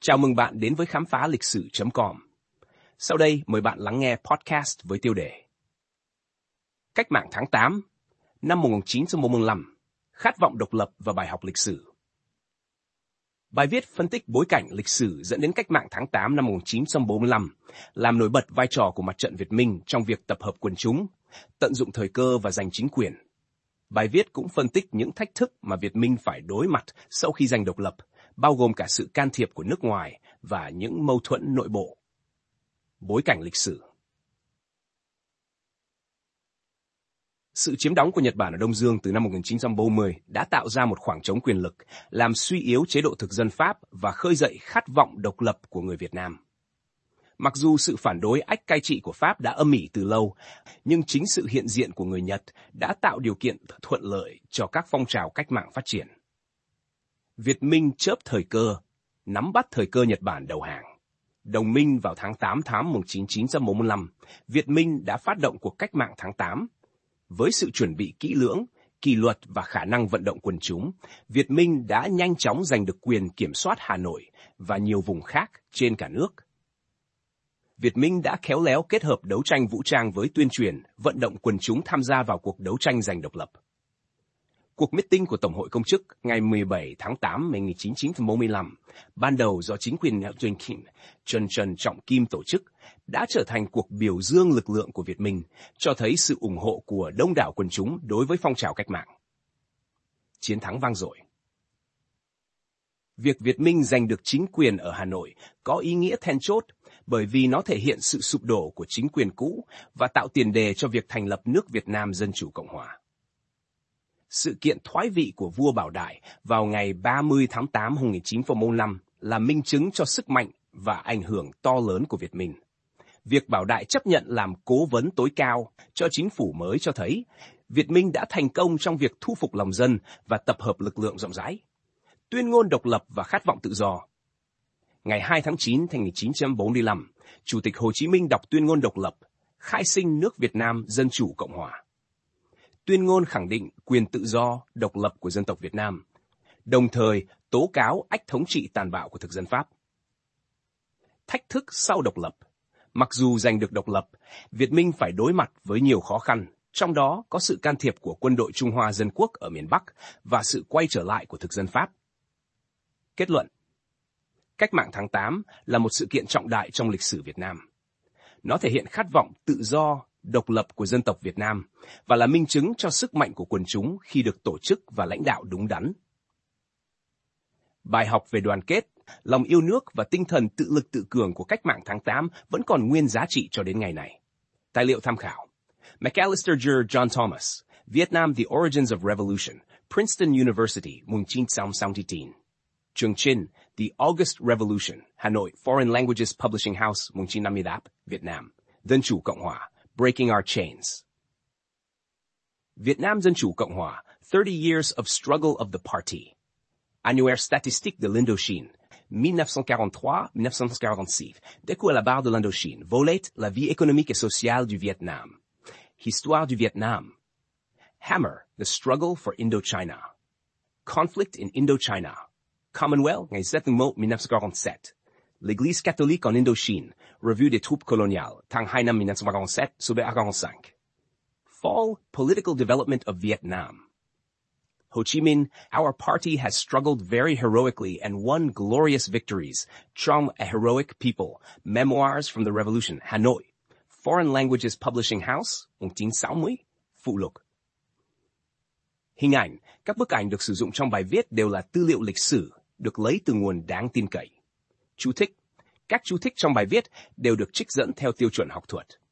Chào mừng bạn đến với khám phá lịch sử.com. Sau đây mời bạn lắng nghe podcast với tiêu đề Cách mạng tháng 8, năm 1945, khát vọng độc lập và bài học lịch sử. Bài viết phân tích bối cảnh lịch sử dẫn đến cách mạng tháng 8 năm 1945, làm nổi bật vai trò của mặt trận Việt Minh trong việc tập hợp quần chúng, tận dụng thời cơ và giành chính quyền. Bài viết cũng phân tích những thách thức mà Việt Minh phải đối mặt sau khi giành độc lập, bao gồm cả sự can thiệp của nước ngoài và những mâu thuẫn nội bộ. Bối cảnh lịch sử. Sự chiếm đóng của Nhật Bản ở Đông Dương từ năm 1940 đã tạo ra một khoảng trống quyền lực, làm suy yếu chế độ thực dân Pháp và khơi dậy khát vọng độc lập của người Việt Nam. Mặc dù sự phản đối ách cai trị của Pháp đã âm ỉ từ lâu, nhưng chính sự hiện diện của người Nhật đã tạo điều kiện thuận lợi cho các phong trào cách mạng phát triển. Việt Minh chớp thời cơ, nắm bắt thời cơ Nhật Bản đầu hàng. Đồng minh vào tháng 8 năm 1945, Việt Minh đã phát động cuộc cách mạng tháng 8. Với sự chuẩn bị kỹ lưỡng, kỷ luật và khả năng vận động quần chúng, Việt Minh đã nhanh chóng giành được quyền kiểm soát Hà Nội và nhiều vùng khác trên cả nước. Việt Minh đã khéo léo kết hợp đấu tranh vũ trang với tuyên truyền, vận động quần chúng tham gia vào cuộc đấu tranh giành độc lập. Cuộc meeting của Tổng hội Công chức ngày 17 tháng 8 năm 1945, ban đầu do chính quyền Trần Trọng Kim tổ chức, đã trở thành cuộc biểu dương lực lượng của Việt Minh, cho thấy sự ủng hộ của đông đảo quần chúng đối với phong trào cách mạng. Chiến thắng vang dội. Việc Việt Minh giành được chính quyền ở Hà Nội có ý nghĩa then chốt, bởi vì nó thể hiện sự sụp đổ của chính quyền cũ và tạo tiền đề cho việc thành lập nước Việt Nam Dân Chủ Cộng Hòa. Sự kiện thoái vị của vua Bảo Đại vào ngày 30 tháng 8 năm 1945 là minh chứng cho sức mạnh và ảnh hưởng to lớn của Việt Minh. Việc Bảo Đại chấp nhận làm cố vấn tối cao cho chính phủ mới cho thấy Việt Minh đã thành công trong việc thu phục lòng dân và tập hợp lực lượng rộng rãi. Tuyên ngôn độc lập và khát vọng tự do. Ngày 2 tháng 9 năm 1945, Chủ tịch Hồ Chí Minh đọc tuyên ngôn độc lập, khai sinh nước Việt Nam Dân Chủ Cộng Hòa. Tuyên ngôn khẳng định quyền tự do, độc lập của dân tộc Việt Nam, đồng thời tố cáo ách thống trị tàn bạo của thực dân Pháp. Thách thức sau độc lập. Mặc dù giành được độc lập, Việt Minh phải đối mặt với nhiều khó khăn, trong đó có sự can thiệp của quân đội Trung Hoa Dân Quốc ở miền Bắc và sự quay trở lại của thực dân Pháp. Kết luận. Cách mạng tháng 8 là một sự kiện trọng đại trong lịch sử Việt Nam. Nó thể hiện khát vọng tự do, độc lập của dân tộc Việt Nam và là minh chứng cho sức mạnh của quần chúng khi được tổ chức và lãnh đạo đúng đắn. Bài học về đoàn kết, lòng yêu nước và tinh thần tự lực tự cường của cách mạng tháng 8 vẫn còn nguyên giá trị cho đến ngày này. Tài liệu tham khảo: McAllister Jr. John Thomas, Vietnam: The Origins of Revolution, Princeton University, 1969. Trường Trinh, The August Revolution, Hà Nội, Foreign Languages Publishing House, 1958, Việt Nam. Dân Chủ Cộng Hòa, Breaking Our Chains. Việt Nam Dân Chủ Cộng Hòa, 30 Years of Struggle of the Party. Annuaire statistique de l'Indochine, 1943-1946. Découp à la barre de l'Indochine, Volette, la vie économique et sociale du Vietnam. Histoire du Vietnam. Hammer, The Struggle for Indochina. Conflict in Indochina. Commonwealth, ngày 7 tháng 1 1947. L'Église catholique en Indochine, Revue des troupes coloniales, tháng 2 năm 1947, số 45. Fall, Political Development of Vietnam. Ho Chi Minh, our party has struggled very heroically and won glorious victories. Trong a Heroic People, Memoirs from the Revolution, Hà Nội, Foreign Languages Publishing House, 1960, phụ lục. Hình ảnh, các bức ảnh được sử dụng trong bài viết đều là tư liệu lịch sử, được lấy từ nguồn đáng tin cậy. Chú thích. Các chú thích trong bài viết đều được trích dẫn theo tiêu chuẩn học thuật.